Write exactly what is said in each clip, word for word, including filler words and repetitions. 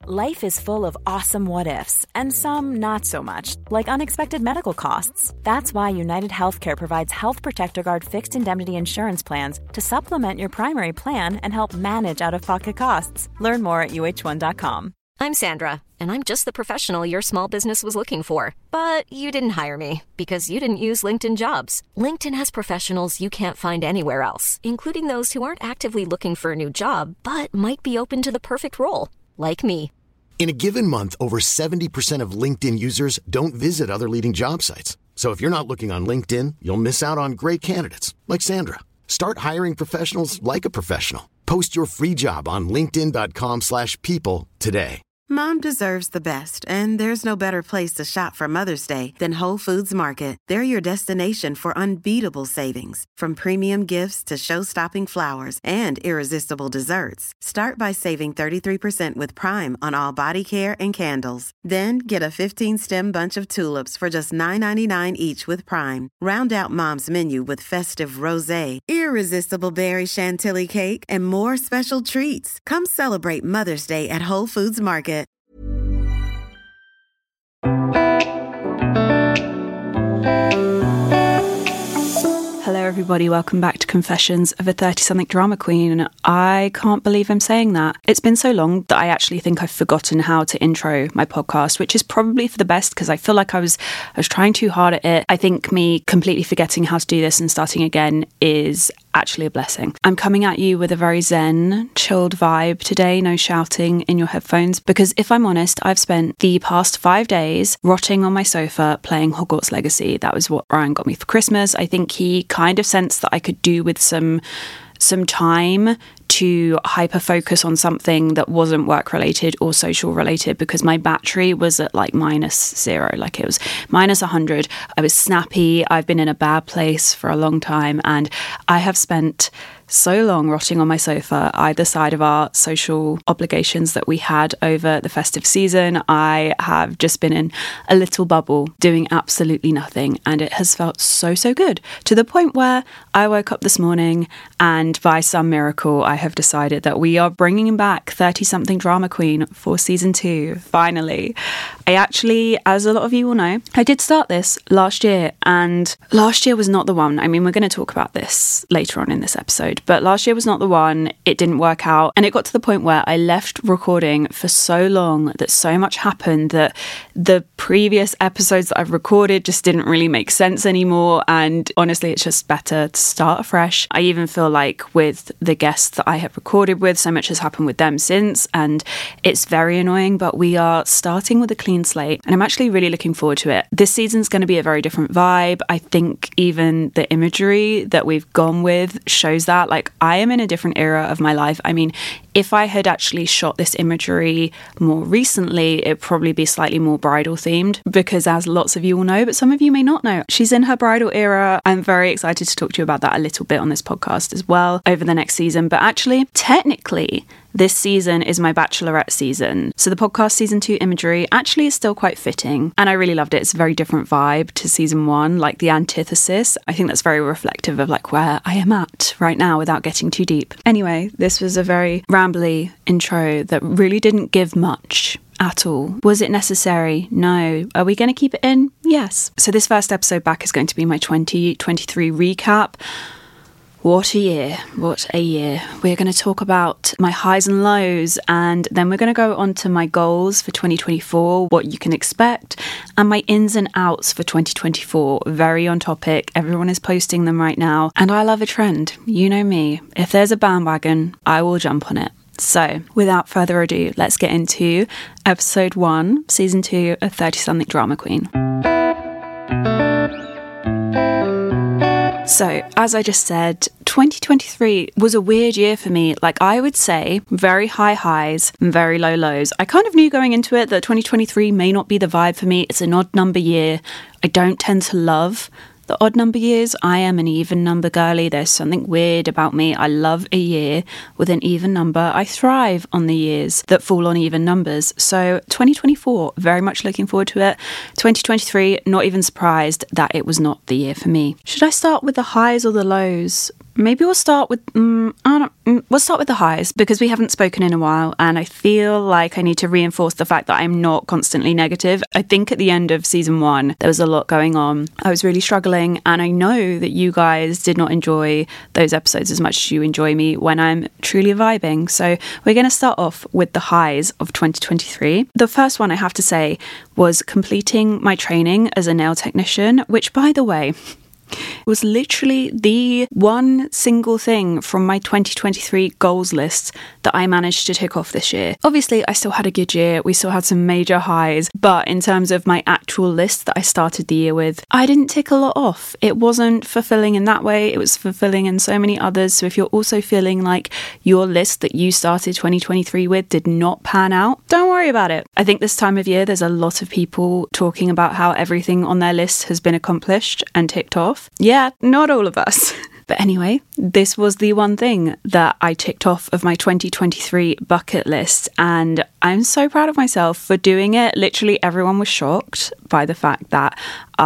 Life is full of awesome what-ifs, and some not so much, like unexpected medical costs. That's why United Healthcare provides Health Protector Guard fixed indemnity insurance plans to supplement your primary plan and help manage out-of-pocket costs. Learn more at U H one dot com. I'm Sandra, and I'm just the professional your small business was looking for. But you didn't hire me because you didn't use LinkedIn Jobs. LinkedIn has professionals you can't find anywhere else, including those who aren't actively looking for a new job, but might be open to the perfect role, like me. In a given month, over seventy percent of LinkedIn users don't visit other leading job sites. So if you're not looking on LinkedIn, you'll miss out on great candidates like Sandra. Start hiring professionals like a professional. Post your free job on linkedin dot com slash people today. Mom deserves the best, and there's no better place to shop for Mother's Day than Whole Foods Market. They're your destination for unbeatable savings, from premium gifts to show-stopping flowers and irresistible desserts. Start by saving thirty-three percent with Prime on all body care and candles. Then get a fifteen-stem bunch of tulips for just nine ninety-nine each with Prime. Round out Mom's menu with festive rosé, irresistible berry chantilly cake, and more special treats. Come celebrate Mother's Day at Whole Foods Market. Hello everybody, welcome back to Confessions of a thirty-something Drama Queen. I can't believe I'm saying that. It's been so long that I actually think I've forgotten how to intro my podcast, which is probably for the best because I feel like I was I was trying too hard at it. I think me completely forgetting how to do this and starting again is actually a blessing. I'm coming at you with a very zen, chilled vibe today, no shouting in your headphones, because if I'm honest, I've spent the past five days rotting on my sofa playing Hogwarts Legacy. That was what Ryan got me for Christmas. I think he kind of sensed that I could do with some some time to hyper focus on something that wasn't work related or social related, because my battery was at like minus zero, like it was minus one hundred. I was snappy. I've been in a bad place for a long time, and I have spent so long rotting on my sofa either side of our social obligations that we had over the festive season. I have just been in a little bubble doing absolutely nothing, and it has felt so so good, to the point where I woke up this morning and by some miracle I have decided that we are bringing back thirty-something Drama Queen for season two, finally. I actually, as a lot of you will know, I did start this last year, and last year was not the one. I mean, we're going to talk about this later on in this episode, but last year was not the one. It didn't work out, and it got to the point where I left recording for so long that so much happened that the previous episodes that I've recorded just didn't really make sense anymore, and honestly it's just better to start afresh. I even feel like with the guests that I have recorded with, so much has happened with them since, and it's very annoying, but we are starting with a clean slate, and I'm actually really looking forward to it. This season's going to be a very different vibe. I think even the imagery that we've gone with shows that. Like, I am in a different era of my life. I mean, if I had actually shot this imagery more recently, it'd probably be slightly more bridal themed, because as lots of you will know, but some of you may not know, she's in her bridal era. I'm very excited to talk to you about that a little bit on this podcast as well over the next season. But actually, technically, this season is my bachelorette season. So the podcast season two imagery actually is still quite fitting, and I really loved it. It's a very different vibe to season one, like the antithesis. I think that's very reflective of like where I am at right now without getting too deep. Anyway, this was a very rambly intro that really didn't give much at all. Was it necessary? No. Are we going to keep it in? Yes. So this first episode back is going to be my twenty twenty-three recap. What a year. What a year. We're going to talk about my highs and lows, and then we're going to go on to my goals for twenty twenty-four, what you can expect, and my ins and outs for twenty twenty-four. Very on topic. Everyone is posting them right now, and I love a trend. You know me. If there's a bandwagon, I will jump on it. So, without further ado, let's get into episode one, season two of thirty-something Drama Queen. So, as I just said, twenty twenty-three was a weird year for me. Like, I would say very high highs and very low lows. I kind of knew going into it that twenty twenty-three may not be the vibe for me. It's an odd number year. I don't tend to love the odd number years. I am an even number girly. There's something weird about me. I love a year with an even number. I thrive on the years that fall on even numbers. So twenty twenty-four, very much looking forward to it. twenty twenty-three, not even surprised that it was not the year for me. Should I start with the highs or the lows? maybe we'll start with, um, I don't, um, we'll start with the highs because we haven't spoken in a while and I feel like I need to reinforce the fact that I'm not constantly negative. I think at the end of season one, there was a lot going on. I was really struggling and I know that you guys did not enjoy those episodes as much as you enjoy me when I'm truly vibing. So we're going to start off with the highs of twenty twenty-three. The first one I have to say was completing my training as a nail technician, which by the way, was literally the one single thing from my twenty twenty-three goals list that I managed to tick off this year. Obviously, I still had a good year. We still had some major highs. But in terms of my actual list that I started the year with, I didn't tick a lot off. It wasn't fulfilling in that way. It was fulfilling in so many others. So if you're also feeling like your list that you started twenty twenty-three with did not pan out, don't worry about it. I think this time of year, there's a lot of people talking about how everything on their list has been accomplished and ticked off. Yeah, not all of us. But anyway, this was the one thing that I ticked off of my twenty twenty-three bucket list. And I'm so proud of myself for doing it. Literally everyone was shocked by the fact that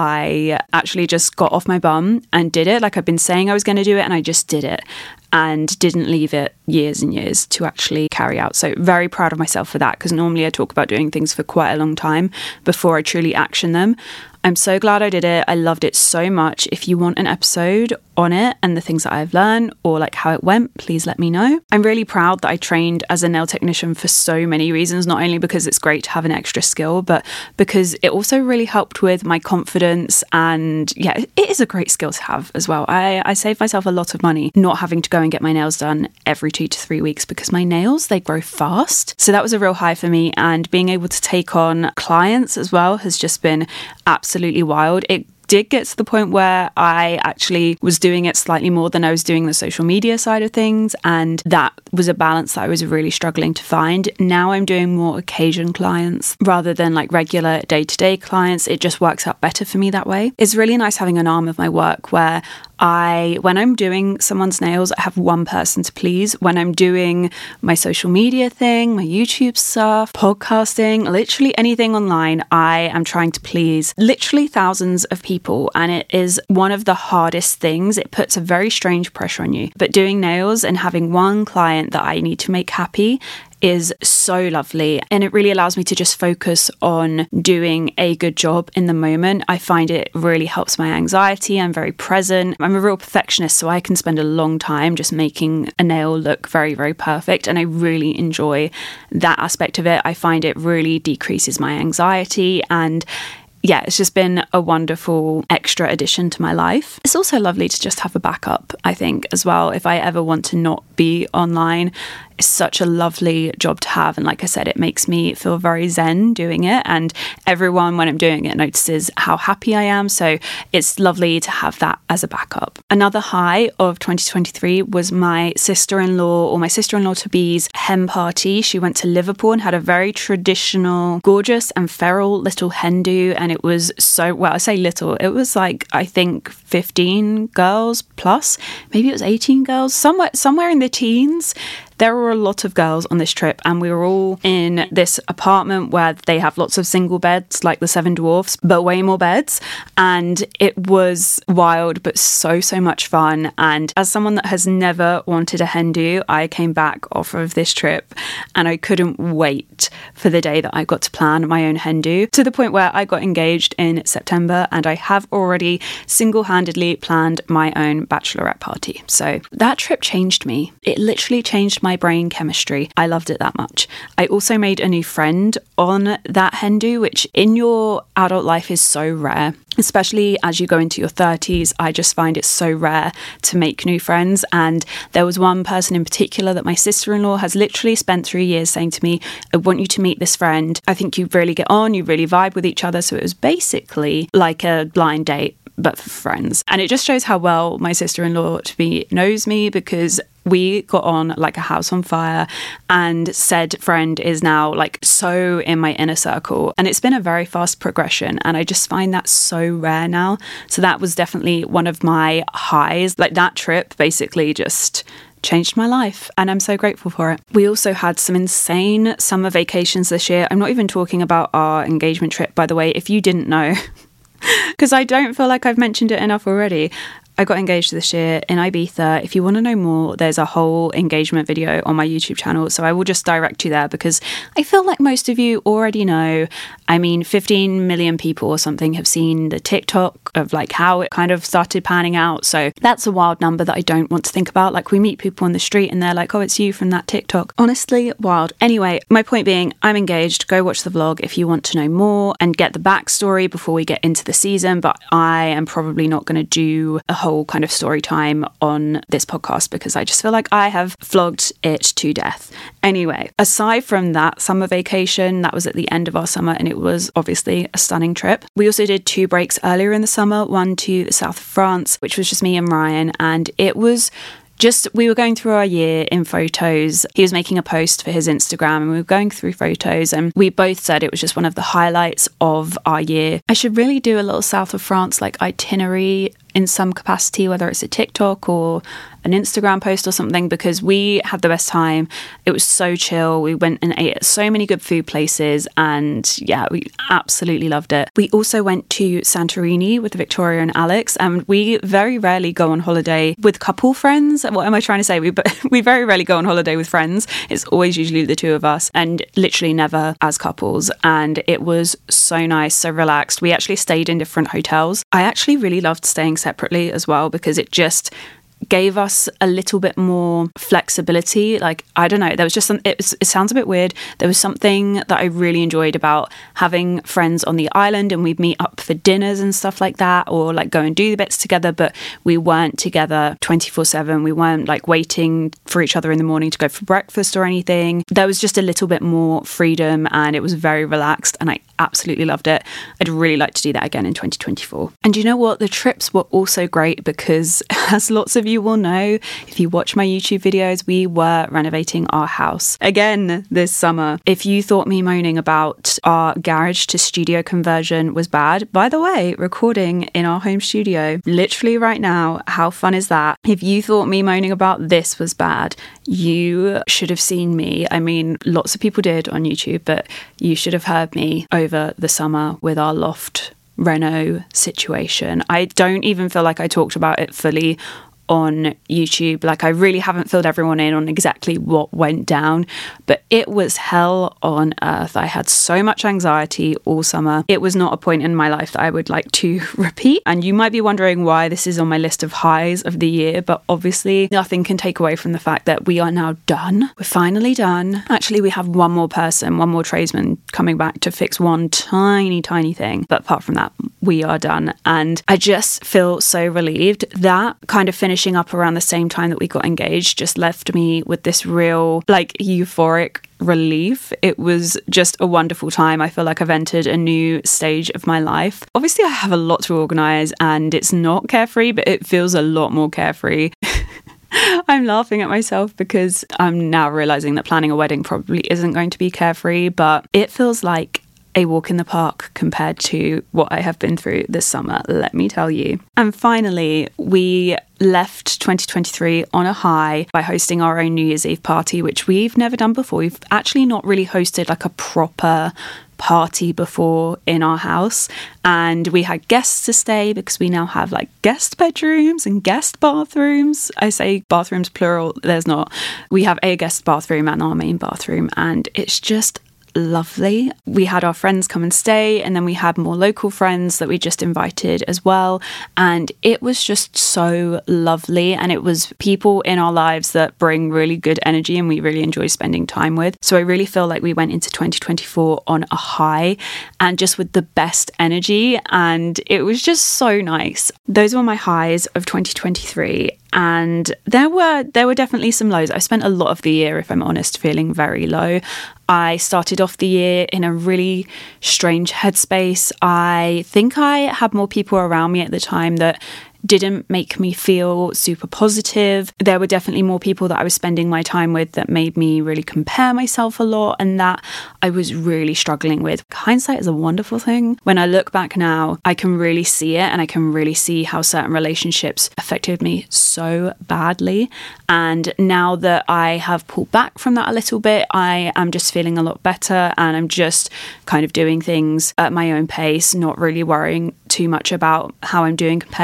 I actually just got off my bum and did it. Like I've been saying I was going to do it and I just did it and didn't leave it years and years to actually carry out. So very proud of myself for that because normally I talk about doing things for quite a long time before I truly action them. I'm so glad I did it. I loved it so much. If you want an episode on it and the things that I've learned or like how it went, please let me know. I'm really proud that I trained as a nail technician for so many reasons, not only because it's great to have an extra skill, but because it also really helped with my confidence. And yeah, it is a great skill to have as well. I, I saved myself a lot of money not having to go and get my nails done every two to three weeks because my nails, they grow fast. So that was a real high for me. And being able to take on clients as well has just been absolutely absolutely wild. It did get to the point where I actually was doing it slightly more than I was doing the social media side of things, and that was a balance that I was really struggling to find. Now I'm doing more occasion clients rather than like regular day-to-day clients. It just works out better for me that way. It's really nice having an arm of my work where I, when I'm doing someone's nails, I have one person to please. When I'm doing my social media thing, my YouTube stuff, podcasting, literally anything online, I am trying to please literally thousands of people. And it is one of the hardest things. It puts a very strange pressure on you. But doing nails and having one client that I need to make happy is so lovely, and it really allows me to just focus on doing a good job in the moment. I find it really helps my anxiety. I'm very present. I'm a real perfectionist, so I can spend a long time just making a nail look very, very perfect, and I really enjoy that aspect of it. I find it really decreases my anxiety, and yeah, it's just been a wonderful extra addition to my life. It's also lovely to just have a backup, I think, as well. If I ever want to not be online, it's such a lovely job to have. And like I said, it makes me feel very zen doing it. And everyone, when I'm doing it, notices how happy I am. So it's lovely to have that as a backup. Another high of twenty twenty-three was my sister-in-law or my sister-in-law-to-be's hen party. She went to Liverpool and had a very traditional, gorgeous and feral little hen do. And it was so, well, I say little, it was like, I think fifteen girls plus, maybe it was eighteen girls, somewhere, somewhere in the teens. There were a lot of girls on this trip, and we were all in this apartment where they have lots of single beds, like the Seven Dwarfs, but way more beds. And it was wild, but so, so much fun. And as someone that has never wanted a hen do, I came back off of this trip and I couldn't wait for the day that I got to plan my own hen do, to the point where I got engaged in September and I have already single-handedly planned my own bachelorette party. So that trip changed me. It literally changed my my brain chemistry. I loved it that much. I also made a new friend on that hen do, which in your adult life is so rare. Especially as you go into your thirties, I just find it so rare to make new friends. And there was one person in particular that my sister-in-law has literally spent three years saying to me, I want you to meet this friend. I think you really get on, you really vibe with each other. So it was basically like a blind date, but for friends. And it just shows how well my sister-in-law to be knows me, because we got on like a house on fire, and said friend is now like so in my inner circle. And it's been a very fast progression, and I just find that so rare now. So that was definitely one of my highs. Like that trip basically just changed my life, and I'm so grateful for it. We also had some insane summer vacations this year. I'm not even talking about our engagement trip, by the way, if you didn't know, because I don't feel like I've mentioned it enough already. I got engaged this year in Ibiza. If you want to know more, there's a whole engagement video on my YouTube channel. So I will just direct you there because I feel like most of you already know. I mean, fifteen million people or something have seen the TikTok of like how it kind of started panning out. So that's a wild number that I don't want to think about. Like we meet people on the street and they're like, oh, it's you from that TikTok. Honestly, wild. Anyway, my point being, I'm engaged. Go watch the vlog if you want to know more and get the backstory before we get into the season. But I am probably not going to do a whole kind of story time on this podcast because I just feel like I have vlogged it to death. Anyway, aside from that summer vacation, that was at the end of our summer and it was obviously a stunning trip. We also did two breaks earlier in the summer, one to the south of France, which was just me and Ryan, and it was just, we were going through our year in photos. He was making a post for his Instagram and we were going through photos and we both said it was just one of the highlights of our year. I should really do a little south of France like itinerary in some capacity, whether it's a TikTok or an Instagram post or something, because we had the best time. It was so chill. We went and ate at so many good food places and yeah, we absolutely loved it. We also went to Santorini with Victoria and Alex, and we very rarely go on holiday with couple friends. What am I trying to say? We we very rarely go on holiday with friends. It's always usually the two of us and literally never as couples. And it was so nice, so relaxed. We actually stayed in different hotels. I actually really loved staying separately as well because it just gave us a little bit more flexibility. Like, I don't know, there was just some, it, was, it sounds a bit weird. There was something that I really enjoyed about having friends on the island and we'd meet up for dinners and stuff like that, or like go and do the bits together, but we weren't together twenty-four seven. We weren't like waiting for each other in the morning to go for breakfast or anything. There was just a little bit more freedom and it was very relaxed and I absolutely loved it. I'd really like to do that again in twenty twenty-four. And you know what? The trips were also great because, as lots of you will know, if you watch my YouTube videos, we were renovating our house again this summer. If you thought me moaning about our garage to studio conversion was bad, by the way, recording in our home studio literally right now, how fun is that? If you thought me moaning about this was bad, you should have seen me. I mean, lots of people did on YouTube, but you should have heard me over the summer with our loft reno situation. I don't even feel like I talked about it fully on YouTube. Like, I really haven't filled everyone in on exactly what went down, but it was hell on earth. I had so much anxiety all summer. It was not a point in my life that I would like to repeat. And you might be wondering why this is on my list of highs of the year, but obviously nothing can take away from the fact that we are now done. We're finally done. Actually, we have one more person, one more tradesman coming back to fix one tiny, tiny thing. But apart from that, we are done. And I just feel so relieved. That kind of finishing up around the same time that we got engaged just left me with this real, like, euphoric relief. It was just a wonderful time. I feel like I've entered a new stage of my life. Obviously, I have a lot to organise and it's not carefree, but it feels a lot more carefree. I'm laughing at myself because I'm now realising that planning a wedding probably isn't going to be carefree, but it feels like a walk in the park compared to what I have been through this summer, let me tell you. And finally, we left twenty twenty-three on a high by hosting our own New Year's Eve party, which we've never done before. We've actually not really hosted like a proper party before in our house, and we had guests to stay because we now have like guest bedrooms and guest bathrooms. I say bathrooms plural, there's not. We have a guest bathroom and our main bathroom, and it's just lovely. We had our friends come and stay, and then we had more local friends that we just invited as well, and it was just so lovely. And it was people in our lives that bring really good energy and we really enjoy spending time with. So I really feel like we went into twenty twenty-four on a high and just with the best energy, and it was just so nice. Those were my highs of twenty twenty-three. And there were there were definitely some lows. I spent a lot of the year, if I'm honest, feeling very low. I started off the year in a really strange headspace. I think I had more people around me at the time that didn't make me feel super positive. There were definitely more people that I was spending my time with that made me really compare myself a lot, and that I was really struggling with. Hindsight is a wonderful thing. When I look back now, I can really see it, and I can really see how certain relationships affected me so badly. And now that I have pulled back from that a little bit, I am just feeling a lot better, and I'm just kind of doing things at my own pace, not really worrying too much about how I'm doing compared to other people.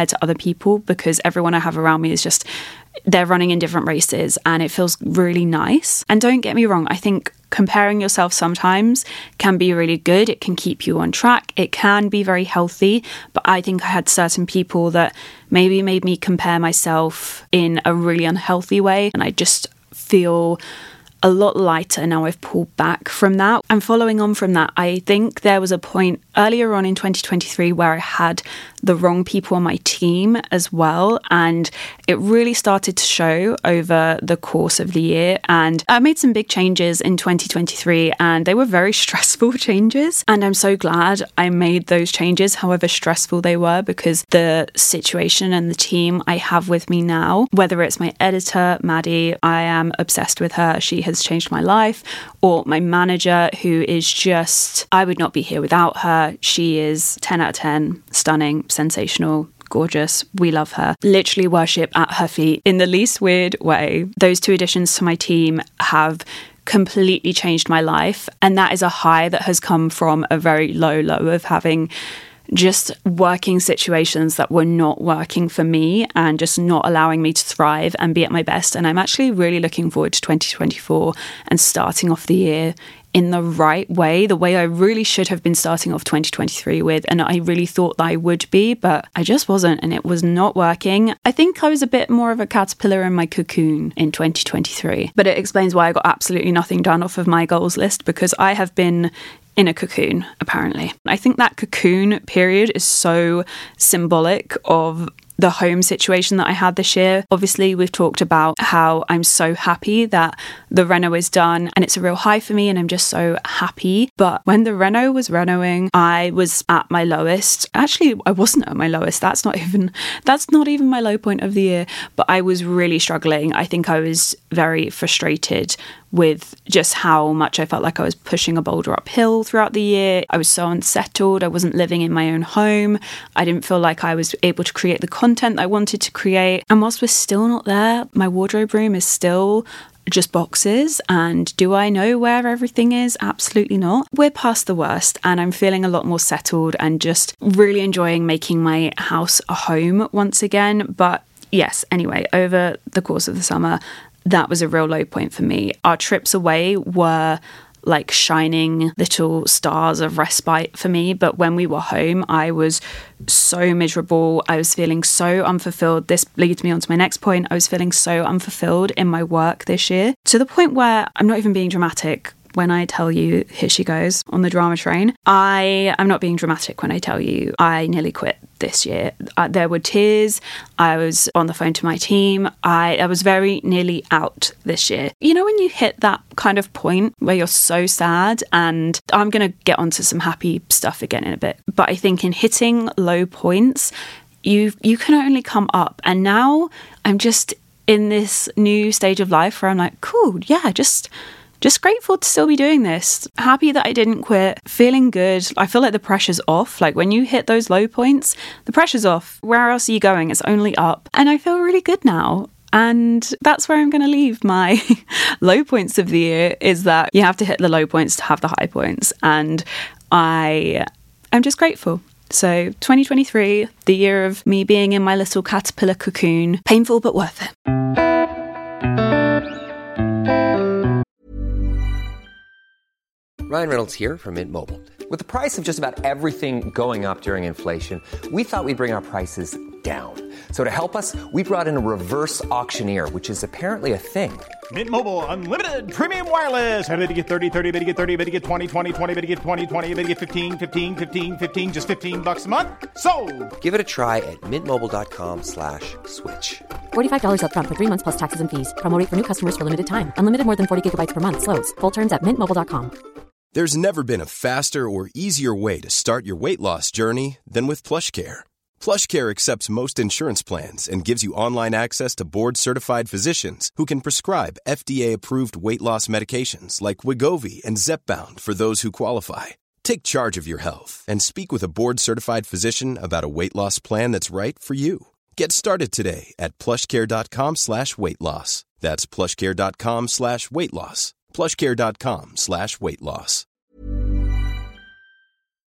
people because everyone I have around me is just, they're running in different races and it feels really nice. And don't get me wrong, I think comparing yourself sometimes can be really good. It can keep you on track. It can be very healthy. But I think I had certain people that maybe made me compare myself in a really unhealthy way. And I just feel a lot lighter now I've pulled back from that. And following on from that, I think there was a point earlier on in twenty twenty-three where I had the wrong people on my team as well. And it really started to show over the course of the year. And I made some big changes in twenty twenty-three and they were very stressful changes. And I'm so glad I made those changes, however stressful they were, because the situation and the team I have with me now, whether it's my editor, Maddie, I am obsessed with her. She has changed my life, or my manager, who is just, I would not be here without her. She is ten out of ten, stunning, sensational, gorgeous. We love her. Literally worship at her feet in the least weird way. Those two additions to my team have completely changed my life. And that is a high that has come from a very low low of having just working situations that were not working for me and just not allowing me to thrive and be at my best. And I'm actually really looking forward to twenty twenty-four and starting off the year in the right way, the way I really should have been starting off twenty twenty-three with. And I really thought that I would be, but I just wasn't, and it was not working. I think I was a bit more of a caterpillar in my cocoon in twenty twenty-three, but it explains why I got absolutely nothing done off of my goals list, because I have been in a cocoon, apparently. I think that cocoon period is so symbolic of the home situation that I had this year. Obviously, we've talked about how I'm so happy that the reno is done and it's a real high for me and I'm just so happy. But when the reno was renoing, I was at my lowest. Actually, I wasn't at my lowest. That's not even, that's not even my low point of the year. But I was really struggling. I think I was very frustrated with just how much I felt like I was pushing a boulder uphill throughout the year. I was so unsettled. I wasn't living in my own home. I didn't feel like I was able to create the content I wanted to create. And whilst we're still not there, my wardrobe room is still just boxes. And do I know where everything is? Absolutely not. We're past the worst and I'm feeling a lot more settled and just really enjoying making my house a home once again. But yes, anyway, over the course of the summer, that was a real low point for me. Our trips away were like shining little stars of respite for me. But when we were home, I was so miserable. I was feeling so unfulfilled. This leads me on to my next point. I was feeling so unfulfilled in my work this year, to the point where I'm not even being dramatic when I tell you, here she goes on the drama train. I am not being dramatic when I tell you I nearly quit this year. Uh, there were tears. I was on the phone to my team. I, I was very nearly out this year. You know, when you hit that kind of point where you're so sad, and I'm going to get onto some happy stuff again in a bit. But I think in hitting low points, you you can only come up. And now I'm just in this new stage of life where I'm like, cool, yeah, just... Just grateful to still be doing this. Happy that I didn't quit. Feeling good. I feel like the pressure's off. Like when you hit those low points, the pressure's off. Where else are you going? It's only up. And I feel really good now. And that's where I'm going to leave my low points of the year, is that you have to hit the low points to have the high points. And I am just grateful. So twenty twenty-three, the year of me being in my little caterpillar cocoon. Painful, but worth it. Ryan Reynolds here from Mint Mobile. With the price of just about everything going up during inflation, we thought we'd bring our prices down. So to help us, we brought in a reverse auctioneer, which is apparently a thing. Mint Mobile Unlimited Premium Wireless. How to get thirty, thirty, how to get thirty, how to get twenty, twenty, twenty, how to get twenty, twenty, how to get fifteen, fifteen, fifteen, fifteen, just fifteen bucks a month? Sold! Give it a try at mintmobile.com slash switch. forty-five dollars up front for three months plus taxes and fees. Promo rate for new customers for limited time. Unlimited more than forty gigabytes per month. Slows full terms at mint mobile dot com. There's never been a faster or easier way to start your weight loss journey than with PlushCare. PlushCare accepts most insurance plans and gives you online access to board-certified physicians who can prescribe F D A-approved weight loss medications like Wegovy and Zepbound for those who qualify. Take charge of your health and speak with a board-certified physician about a weight loss plan that's right for you. Get started today at plushcare.com slash weight loss. That's plushcare.com slash weight loss. plushcare.com slash weight loss.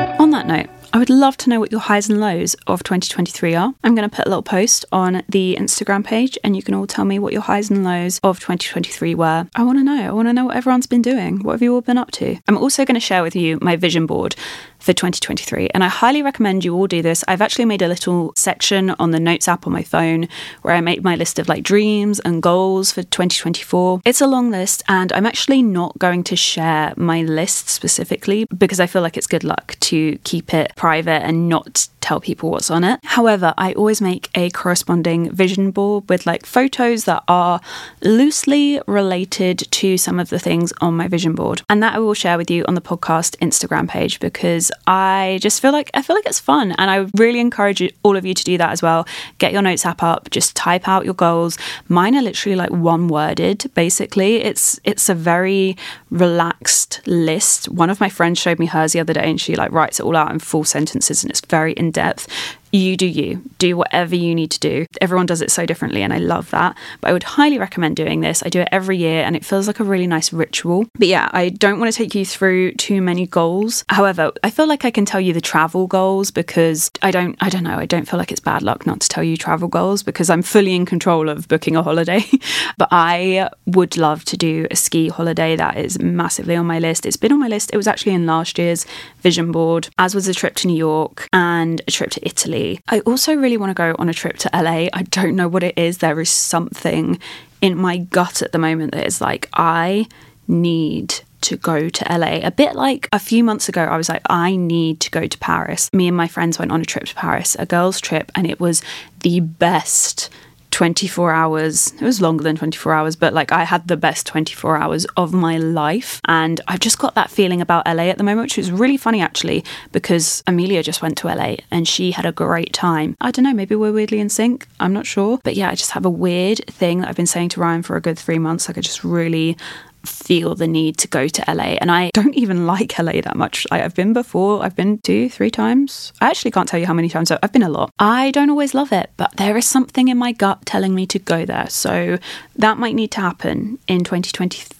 On that note, I would love to know what your highs and lows of twenty twenty-three are. I'm going to put a little post on the Instagram page and you can all tell me what your highs and lows of twenty twenty-three were. I want to know. I want to know what everyone's been doing. What have you all been up to? I'm also going to share with you my vision board for twenty twenty-three, and I highly recommend you all do this. I've actually made a little section on the Notes app on my phone where I make my list of like dreams and goals for twenty twenty-four. It's a long list, and I'm actually not going to share my list specifically because I feel like it's good luck to keep it private and not tell people what's on it. However, I always make a corresponding vision board with like photos that are loosely related to some of the things on my vision board, and that I will share with you on the podcast Instagram page because I just feel like I feel like it's fun, and I really encourage you, all of you to do that as well. Get your Notes app up, just type out your goals. Mine are literally like one worded. Basically, it's it's a very relaxed list. One of my friends showed me hers the other day, and she like writes it all out in full sentences, and it's very in depth. You do you. Do whatever you need to do. Everyone does it so differently, and I love that. But I would highly recommend doing this. I do it every year, and it feels like a really nice ritual. But yeah, I don't want to take you through too many goals. However, I feel like I can tell you the travel goals because I don't, I don't know, I don't feel like it's bad luck not to tell you travel goals because I'm fully in control of booking a holiday. But I would love to do a ski holiday. That is massively on my list. It's been on my list. It was actually in last year's vision board, as was a trip to New York and a trip to Italy. I also really want to go on a trip to L A. I don't know what it is. There is something in my gut at the moment that is like, I need to go to L A. A bit like a few months ago, I was like, I need to go to Paris. Me and my friends went on a trip to Paris, a girls' trip, and it was the best twenty-four hours. It was longer than twenty-four hours, but like I had the best twenty-four hours of my life. And I've just got that feeling about L A at the moment, which is really funny actually, because Amelia just went to L A and she had a great time. I don't know, maybe we're weirdly in sync. I'm not sure. But yeah, I just have a weird thing that I've been saying to Ryan for a good three months. Like I just really feel the need to go to L A, and I don't even like L A that much. I, I've been before, I've been two, three times. I actually can't tell you how many times. I've been a lot. I don't always love it, but there is something in my gut telling me to go there. So that might need to happen in twenty twenty-four.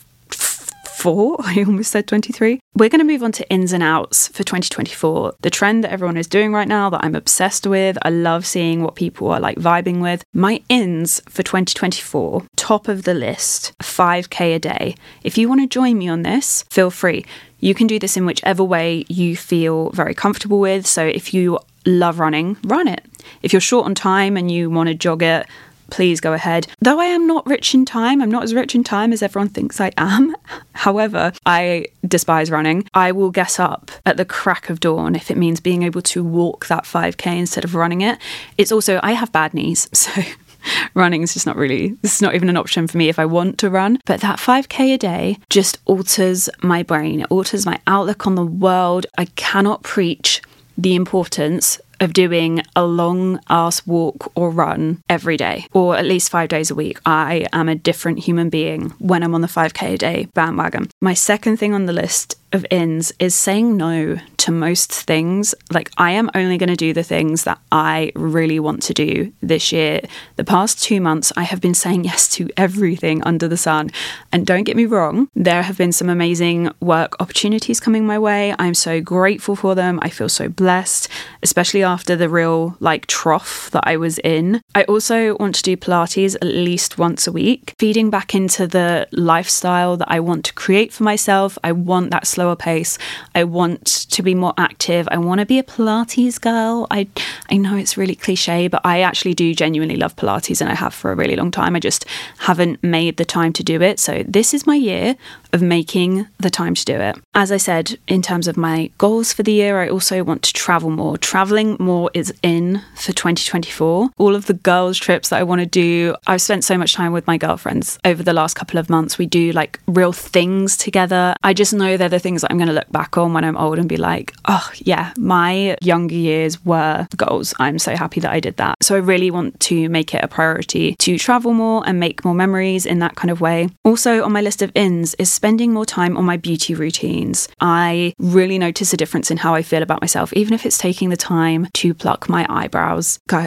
I almost said twenty-three. We're going to move on to ins and outs for twenty twenty-four. The trend that everyone is doing right now that I'm obsessed with. I love seeing what people are like vibing with. My ins for twenty twenty-four, top of the list, five K a day. If you want to join me on this, feel free. You can do this in whichever way you feel very comfortable with. So if you love running, run it. If you're short on time and you want to jog it, please go ahead. Though I am not rich in time, I'm not as rich in time as everyone thinks I am. However, I despise running. I will get up at the crack of dawn if it means being able to walk that five K instead of running it. It's also, I have bad knees, so running is just not really, this is not even an option for me if I want to run. But that five K a day just alters my brain. It alters my outlook on the world. I cannot preach the importance of doing a long ass walk or run every day, or at least five days a week. I am a different human being when I'm on the five K a day bandwagon. My second thing on the list of ins is saying no to most things. Like, I am only going to do the things that I really want to do this year. The past two months, I have been saying yes to everything under the sun. And don't get me wrong, there have been some amazing work opportunities coming my way. I'm so grateful for them. I feel so blessed, especially after the real like trough that I was in. I also want to do Pilates at least once a week, feeding back into the lifestyle that I want to create for myself. I want that slower pace. I want to be more active. I want to be a Pilates girl. I I know it's really cliche, but I actually do genuinely love Pilates, and I have for a really long time. I just haven't made the time to do it. So this is my year of making the time to do it. As I said, in terms of my goals for the year, I also want to travel more. Traveling more is in for twenty twenty-four. All of the girls' trips that I want to do, I've spent so much time with my girlfriends over the last couple of months. We do like real things together. I just know they're the things that I'm going to look back on when I'm old and be like, oh yeah, my younger years were goals. I'm so happy that I did that. So I really want to make it a priority to travel more and make more memories in that kind of way. Also on my list of ins is spending more time on my beauty routines. I really notice a difference in how I feel about myself, even if it's taking the time to pluck my eyebrows. Guys,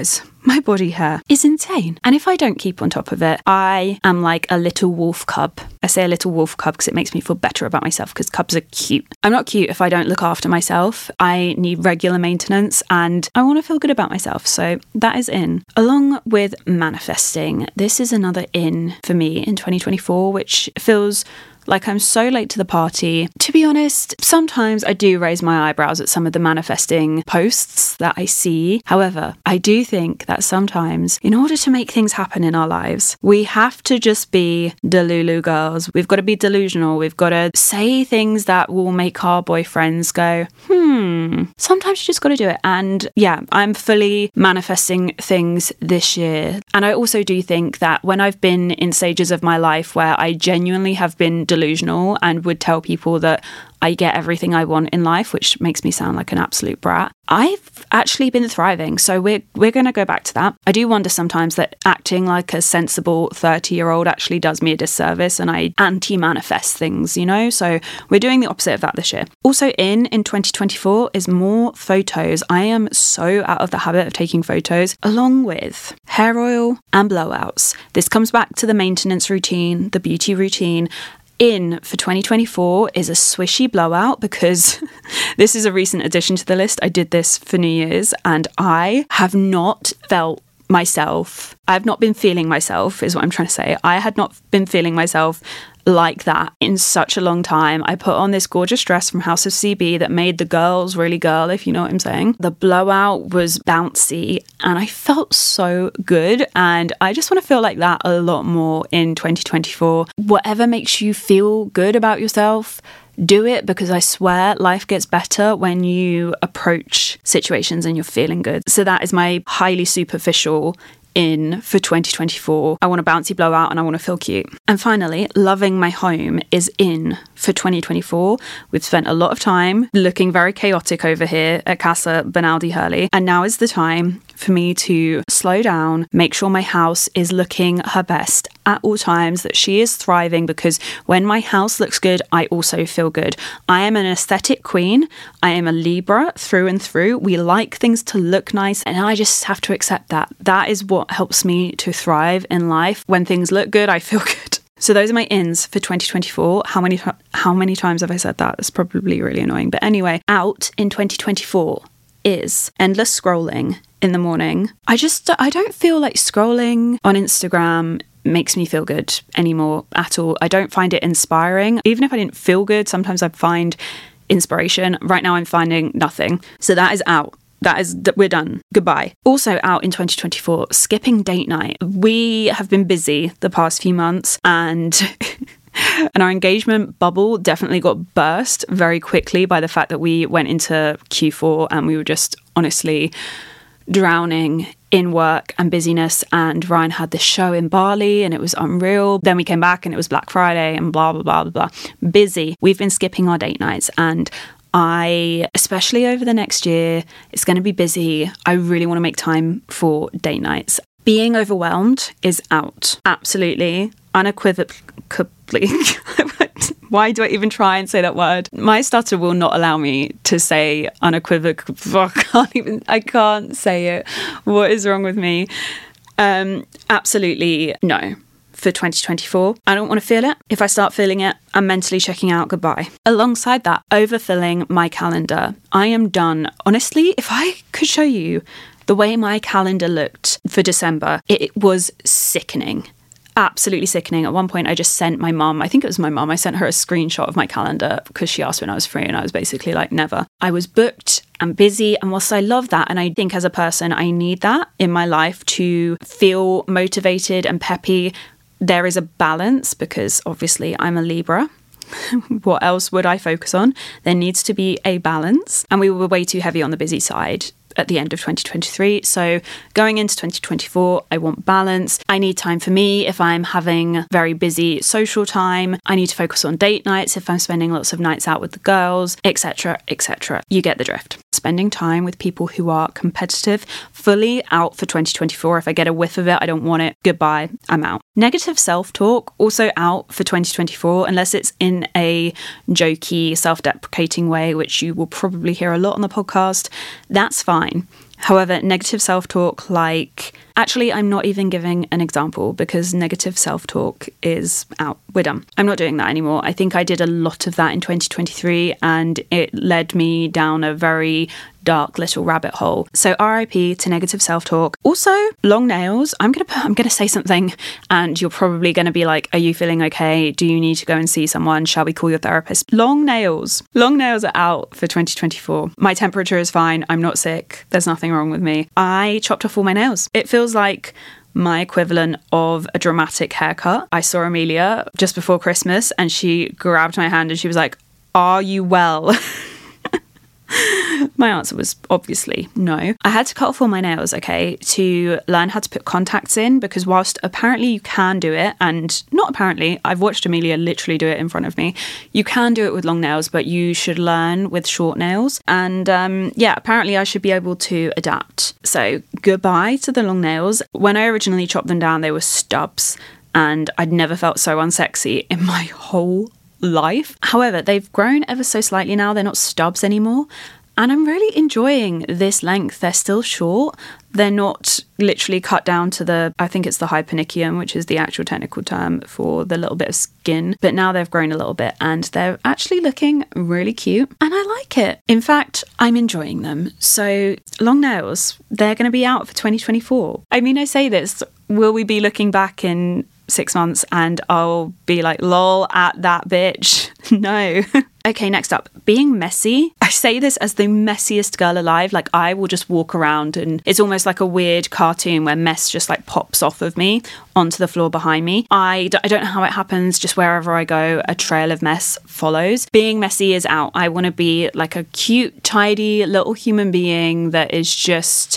my body hair is insane. And if I don't keep on top of it, I am like a little wolf cub. I say a little wolf cub because it makes me feel better about myself because cubs are cute. I'm not cute if I don't look after myself. I need regular maintenance and I want to feel good about myself. So that is in. Along with manifesting, this is another in for me in twenty twenty-four, which feels like I'm so late to the party. To be honest, sometimes I do raise my eyebrows at some of the manifesting posts that I see. However, I do think that sometimes, in order to make things happen in our lives, we have to just be Delulu girls. We've got to be delusional. We've got to say things that will make our boyfriends go, hmm. Sometimes you just got to do it. And yeah, I'm fully manifesting things this year. And I also do think that when I've been in stages of my life where I genuinely have been delusional and would tell people that I get everything I want in life, which makes me sound like an absolute brat, I've actually been thriving. So we're we're going to go back to that. I do wonder sometimes that acting like a sensible thirty-year-old actually does me a disservice and I anti-manifest things, you know? So we're doing the opposite of that this year. Also in, in twenty twenty-four is more photos. I am so out of the habit of taking photos, along with hair oil and blowouts. This comes back to the maintenance routine, the beauty routine. In for twenty twenty-four is a swishy blowout because this is a recent addition to the list. I did this for New Year's and I have not felt myself. I've not been feeling myself is what I'm trying to say. I had not been feeling myself like that in such a long time. I put on this gorgeous dress from House of C B that made the girls really girl, if you know what I'm saying. The blowout was bouncy and I felt so good. And I just want to feel like that a lot more in twenty twenty-four. Whatever makes you feel good about yourself, do it, because I swear life gets better when you approach situations and you're feeling good. So that is my highly superficial in for twenty twenty-four. I want a bouncy blowout and I want to feel cute. And finally, loving my home is in for twenty twenty-four. We've spent a lot of time looking very chaotic over here at Casa Benaldi Hurley, and now is the time for me to slow down, make sure my house is looking her best at all times, that she is thriving, because when my house looks good, I also feel good. I am an aesthetic queen. I am a Libra through and through. We like things to look nice, and I just have to accept that. That is what helps me to thrive in life. When things look good, I feel good. So those are my ins for twenty twenty-four. How many how many times have I said that? That's probably really annoying. But anyway, out in twenty twenty-four is endless scrolling in the morning. I just, I don't feel like scrolling on Instagram makes me feel good anymore at all. I don't find it inspiring. Even if I didn't feel good, sometimes I find inspiration. Right now I'm finding nothing. So that is out. That is, we're done. Goodbye. Also out in twenty twenty-four, skipping date night. We have been busy the past few months and and our engagement bubble definitely got burst very quickly by the fact that we went into Q four and we were just honestly drowning in work and busyness, and Ryan had this show in Bali and it was unreal. Then we came back and it was Black Friday and blah, blah, blah, blah, blah. Busy. We've been skipping our date nights, and I, especially over the next year, it's going to be busy. I really want to make time for date nights. Being overwhelmed is out. Absolutely. Unequivocally. Why do I even try and say that word? My stutter will not allow me to say unequivocal. I can't even, I can't say it. What is wrong with me? Um, absolutely no. For twenty twenty-four, I don't want to feel it. If I start feeling it, I'm mentally checking out. Goodbye. Alongside that, overfilling my calendar. I am done. Honestly, if I could show you the way my calendar looked for December, it was sickening. Absolutely sickening. At one point, I just sent my mum, I think it was my mum, I sent her a screenshot of my calendar because she asked when I was free, and I was basically like, never. I was booked and busy, and whilst I love that, and I think as a person, I need that in my life to feel motivated and peppy, there is a balance, because obviously I'm a Libra. What else would I focus on? There needs to be a balance. And we were way too heavy on the busy side at the end of twenty twenty-three. So going into twenty twenty-four, I want balance. I need time for me if I'm having very busy social time. I need to focus on date nights if I'm spending lots of nights out with the girls, et cetera, et cetera. You get the drift. Spending time with people who are competitive, fully out for twenty twenty-four. If I get a whiff of it, I don't want it. Goodbye, I'm out. Negative self-talk, also out for twenty twenty-four, unless it's in a jokey, self-deprecating way, which you will probably hear a lot on the podcast. That's fine. However, negative self-talk, like, actually, I'm not even giving an example because negative self-talk is out. We're done. I'm not doing that anymore. I think I did a lot of that in twenty twenty-three and it led me down a very dark little rabbit hole. So R I P to negative self-talk. Also, long nails. I'm gonna I'm gonna say something and you're probably gonna be like, are you feeling okay? Do you need to go and see someone? Shall we call your therapist? Long nails. Long nails are out for twenty twenty-four. My temperature is fine. I'm not sick. There's nothing wrong with me. I chopped off all my nails. It feels like my equivalent of a dramatic haircut. I saw Amelia just before Christmas and she grabbed my hand and she was like, are you well? My answer was obviously no. I had to cut off all my nails, okay, to learn how to put contacts in because whilst apparently you can do it, and not apparently, I've watched Amelia literally do it in front of me, you can do it with long nails, but you should learn with short nails. And um, yeah, apparently I should be able to adapt. So goodbye to the long nails. When I originally chopped them down, they were stubs and I'd never felt so unsexy in my whole life. However, they've grown ever so slightly now. They're not stubs anymore. And I'm really enjoying this length. They're still short. They're not literally cut down to the, I think it's the hyponychium, which is the actual technical term for the little bit of skin. But now they've grown a little bit and they're actually looking really cute. And I like it. In fact, I'm enjoying them. So long nails, they're going to be out for twenty twenty-four. I mean, I say this, will we be looking back in six months and I'll be like, lol at that bitch? No. Okay, next up, being messy. I say this as the messiest girl alive. Like, I will just walk around and it's almost like a weird cartoon where mess just like pops off of me onto the floor behind me. I, d- I don't know how it happens. Just wherever I go, a trail of mess follows. Being messy is out. I want to be like a cute, tidy little human being that is just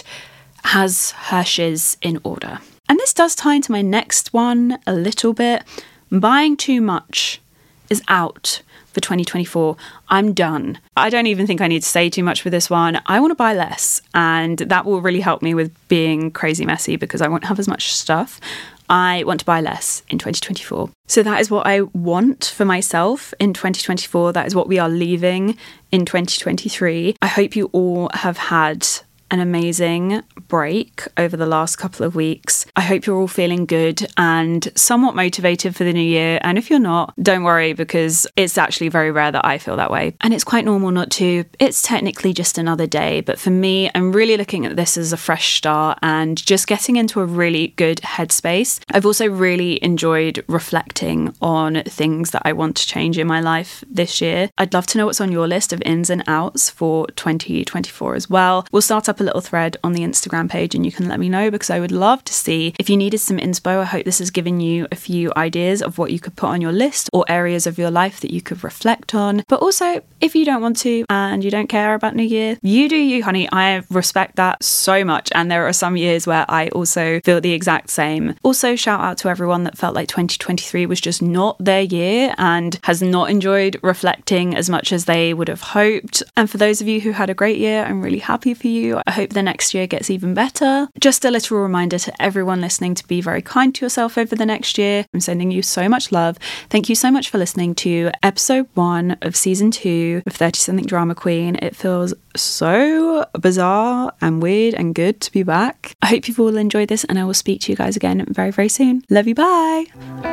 has her shiz in order. And this does tie into my next one a little bit. Buying too much is out for twenty twenty-four. I'm done. I don't even think I need to say too much for this one. I want to buy less, and that will really help me with being crazy messy because I won't have as much stuff. I want to buy less in twenty twenty-four. So that is what I want for myself in twenty twenty-four. That is what we are leaving in twenty twenty-three. I hope you all have had an amazing break over the last couple of weeks. I hope you're all feeling good and somewhat motivated for the new year. And if you're not, don't worry because it's actually very rare that I feel that way. And it's quite normal not to. It's technically just another day. But for me, I'm really looking at this as a fresh start and just getting into a really good headspace. I've also really enjoyed reflecting on things that I want to change in my life this year. I'd love to know what's on your list of ins and outs for twenty twenty-four as well. We'll start up a little thread on the Instagram page and you can let me know because I would love to see if you needed some inspo. I hope this has given you a few ideas of what you could put on your list or areas of your life that you could reflect on. But also, if you don't want to and you don't care about New Year, you do you, honey. I respect that so much. And there are some years where I also feel the exact same. Also, shout out to everyone that felt like twenty twenty-three was just not their year and has not enjoyed reflecting as much as they would have hoped. And for those of you who had a great year, I'm really happy for you. I hope the next year gets even better. Just a little reminder to everyone listening to be very kind to yourself over the next year. I'm sending you so much love. Thank you so much for listening to episode one of season two of thirty something Drama Queen. It feels so bizarre and weird and good to be back. I hope you've all enjoyed this and I will speak to you guys again very, very soon. Love you. Bye.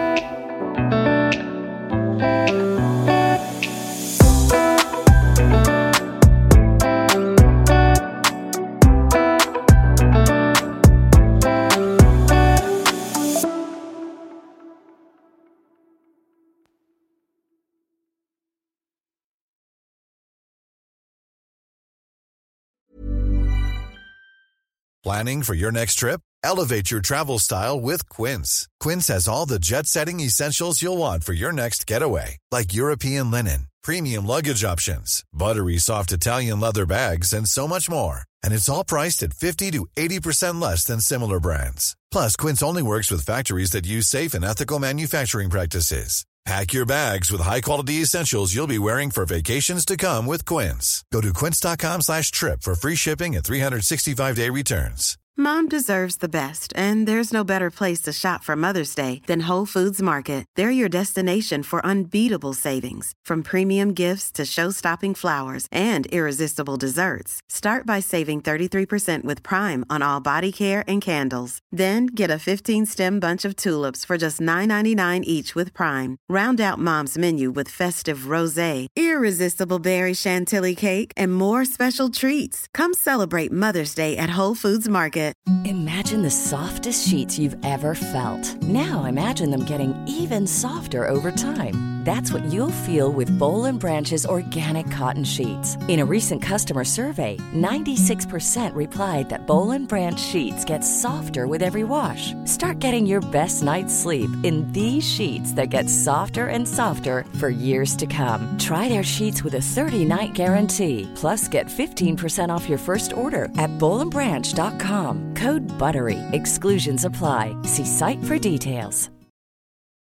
Planning for your next trip? Elevate your travel style with Quince. Quince has all the jet-setting essentials you'll want for your next getaway, like European linen, premium luggage options, buttery soft Italian leather bags, and so much more. And it's all priced at fifty to eighty percent less than similar brands. Plus, Quince only works with factories that use safe and ethical manufacturing practices. Pack your bags with high-quality essentials you'll be wearing for vacations to come with Quince. Go to quince.com slash trip for free shipping and three sixty-five day returns. Mom deserves the best, and there's no better place to shop for Mother's Day than Whole Foods Market. They're your destination for unbeatable savings, from premium gifts to show-stopping flowers and irresistible desserts. Start by saving thirty-three percent with Prime on all body care and candles. Then get a fifteen-stem bunch of tulips for just nine ninety-nine each with Prime. Round out Mom's menu with festive rosé, irresistible berry chantilly cake, and more special treats. Come celebrate Mother's Day at Whole Foods Market. Imagine the softest sheets you've ever felt. Now imagine them getting even softer over time. That's what you'll feel with Boll and Branch's organic cotton sheets. In a recent customer survey, ninety-six percent replied that Boll and Branch sheets get softer with every wash. Start getting your best night's sleep in these sheets that get softer and softer for years to come. Try their sheets with a thirty-night guarantee. Plus, get fifteen percent off your first order at boll and branch dot com. Code BUTTERY. Exclusions apply. See site for details.